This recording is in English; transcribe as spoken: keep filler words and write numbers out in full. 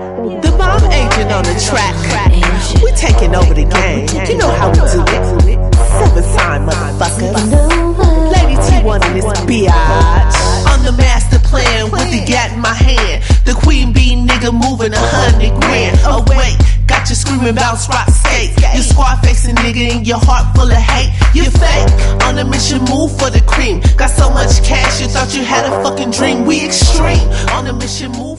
The mob agent on the track. We taking over the game. You know how we do it. Seven sign motherfuckers. Lady T one in this bitch. I'm the master plan with the gat in my hand. The queen bee nigga moving a hundred grand. Oh wait, got you screaming bounce rock skate. You squad facing nigga in your heart full of hate. You fake on a mission, move for the cream. Got so much cash you thought you had a fucking dream. We extreme on a mission, move